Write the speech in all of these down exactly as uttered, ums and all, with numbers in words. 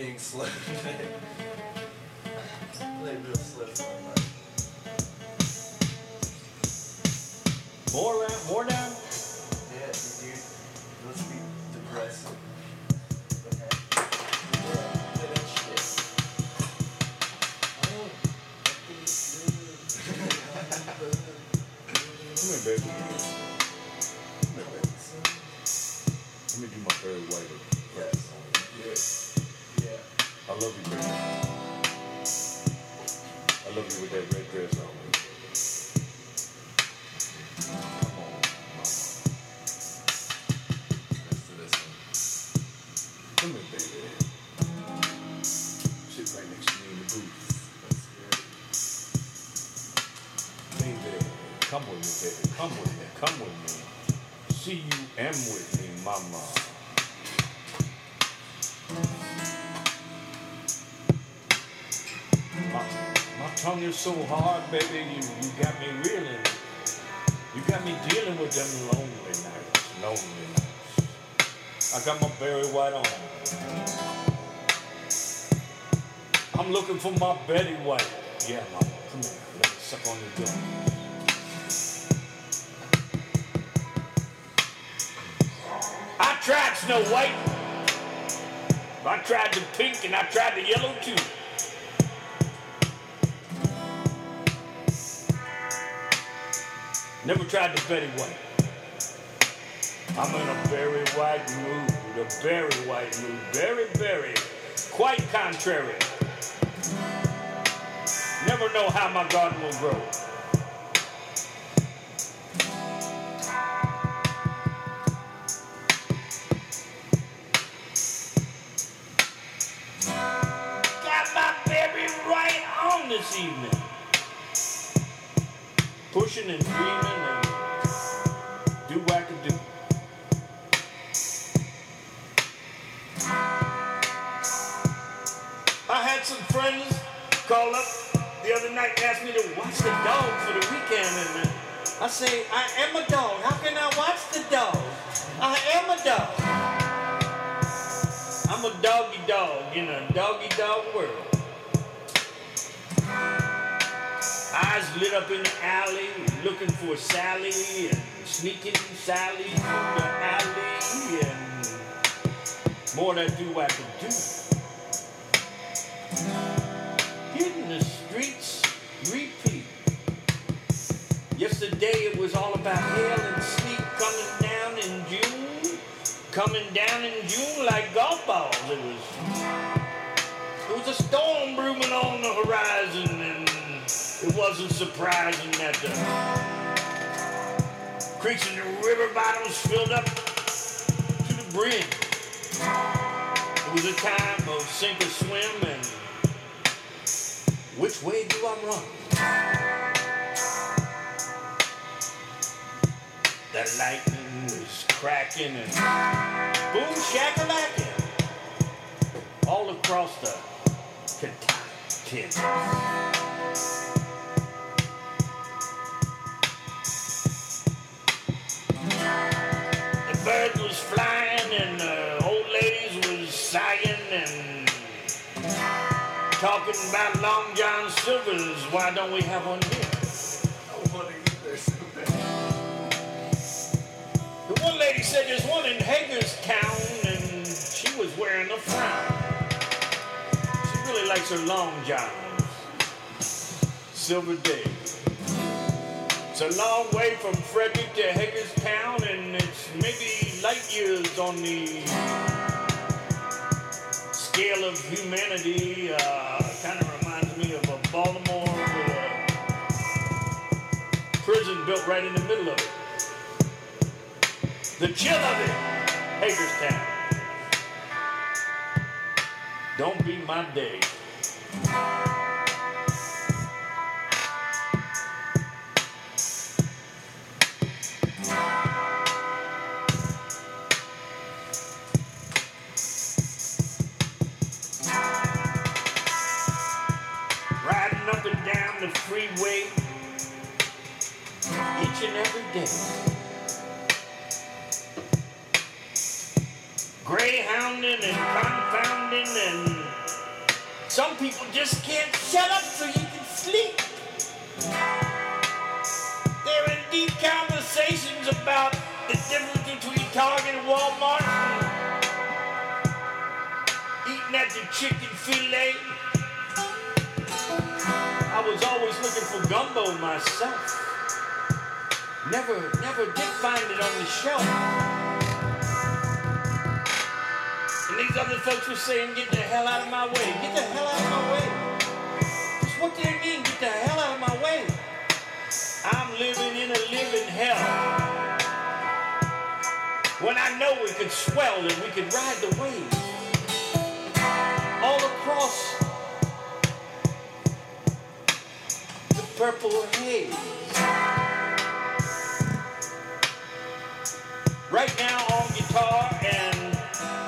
being slow today. They real slow for my More round, more down. Yeah, dude. Let's be depressing. Okay. Yeah, play that shit. Oh, Come here, baby. Come here, baby. Let me do my Barry White. yes. Yeah. Yeah. I love you, baby. I love you with that red dress on. Come on, mama. Let's do this one. Come here, baby. Sit right next to me in the booth. That's good. Baby, come with me, baby. Come with me. Come with me. See you am with me, mama. My, my tongue is so hard, baby. You, you got me reeling. You got me dealing with them lonely nights. Lonely nights. I got my Barry White on. I'm looking for my Betty White. Yeah, mama. Come here. Let me suck on your gum. I tried Snow White. I tried the pink and I tried the yellow too. Never tried the Betty White. I'm in a very white mood, a very white mood, very, very, quite contrary. Never know how my garden will grow. Got my Barry White on this evening. Pushing and dreaming and do what I can do. I had some friends call up the other night and asked me to watch the dog for the weekend, and uh, I say, I am a dog. How can I watch the dog? I am a dog. I'm a doggy dog in a doggy dog world. Eyes lit up in the alley, looking for Sally, and sneaking Sally through the alley, and more that do I could do. Hitting the streets, repeat. Yesterday it was all about hail and sleet coming down in June, coming down in June like golf balls. It was, it was a storm brewing on the horizon, and it wasn't surprising that the creeks and the river bottoms filled up to the brim. It was a time of sink or swim, and which way do I run? The lightning was cracking and boom shakalacking all across the Kentucky. The bird was flying and the old ladies was sighing and talking about Long John Silver's. Why don't we have one here? I want to eat there so bad. The one lady said there's one in Hagerstown, and she was wearing a frown. She really likes her Long Johns. Silver Day. It's a long way from Frederick to Hagerstown, and it's maybe light years on the scale of humanity. Uh, kind of reminds me of a Baltimore with a prison built right in the middle of it. The chill of it, Hagerstown. Don't be my day. Riding up and down the freeway each and every day. Greyhounding and confounding and Some people just can't shut up so you can sleep. They're in deep conversations about the difference between Target and Walmart and eating at the chicken filet. I was always looking for gumbo myself. Never, never did find it on the shelf. And these other folks were saying, get the hell out of my way. Get the hell out of my way. Just what do they mean, get the hell out of my way? I'm living in a living hell. When I know we could swell and we could ride the waves. All across the purple haze. Right now on guitar and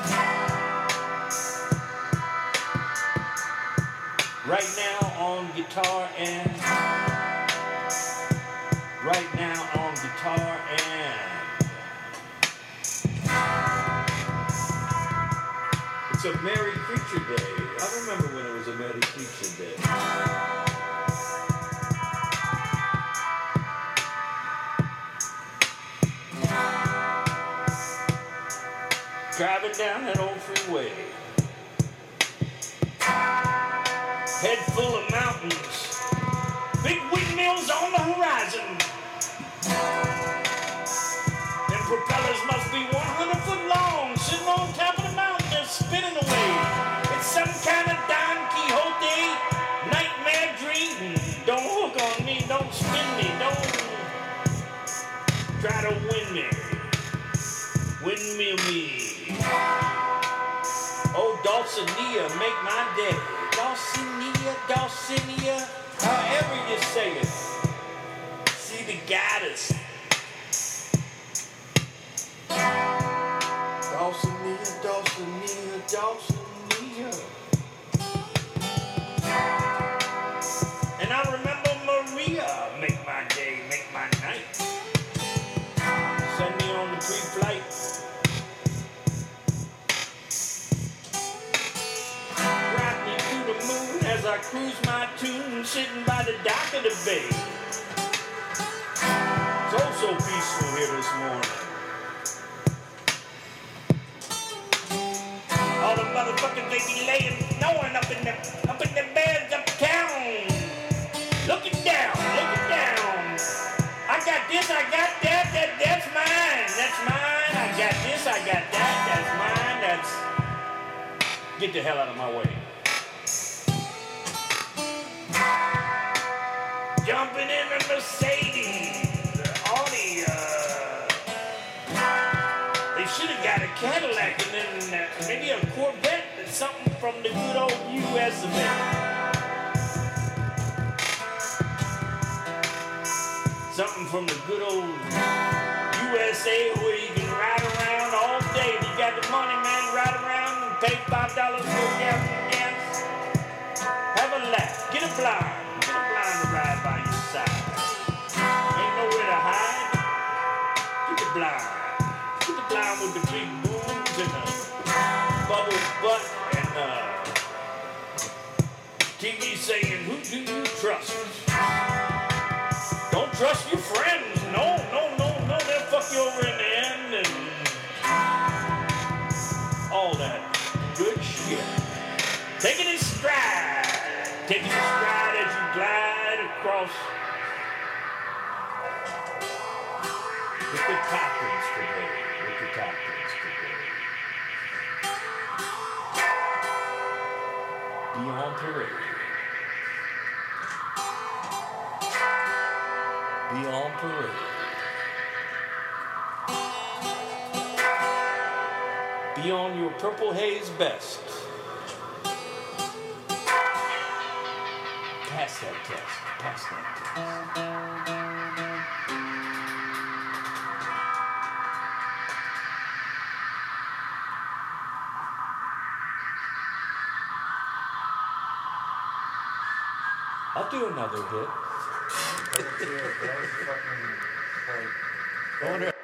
right now on guitar and right now on guitar and it's a Merry Creature Day. I remember when it was a Merry Creature Day. Driving down that old freeway, head full of mountains, big windmills on the horizon, and propellers must be one hundred foot long, sitting on top of the mountain, they're spinning away. It's some kind of Don Quixote nightmare dream. Don't hook on me, don't spin me, don't try to win me, windmill me. Oh, Dulcinea, make my day. Dulcinea, Dulcinea, however you say it. See the goddess. Dulcinea, Dulcinea, Dulcinea. And I remember Maria, make my day, make my night. Send me on the pre-flight. As I cruise my tune, sitting by the dock of the bay. So, so peaceful here this morning. All the motherfuckers, they be laying, snowing up in the, up in the beds uptown. Looking down, looking down. I got this, I got that, that, that's mine, that's mine. I got this, I got that, that's mine, that's... Get the hell out of my way. Jumping in a Mercedes, Audi, uh, they should have got a Cadillac and then uh, maybe a Corvette or something from the good old U S of it. Something from the good old U S A where you can ride around all day. If you got the money, man, ride around and pay five dollars for a gallon of gas. Have a laugh, get a blind. Get a blind to ride by your side. Ain't nowhere to hide. Get the blind. Get the blind with the big boobs and the bubble butt and uh T V saying, who do you trust? Don't trust your friends. No, no, no, no. They'll fuck you over in the end and all that good shit. Take it in stride. Take it in stride as you glide across with the toppings today, with the toppings today. Beyond parade. Beyond parade. Beyond your purple haze best. Pass that test. Pass that test. I'll do another hit. That was fucking like. Going